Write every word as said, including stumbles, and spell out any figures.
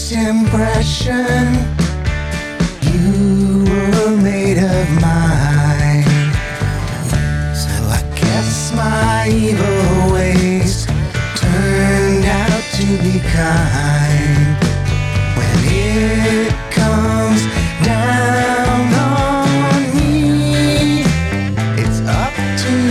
first impression, you were made of mine. So I guess my evil ways turned out to be kind.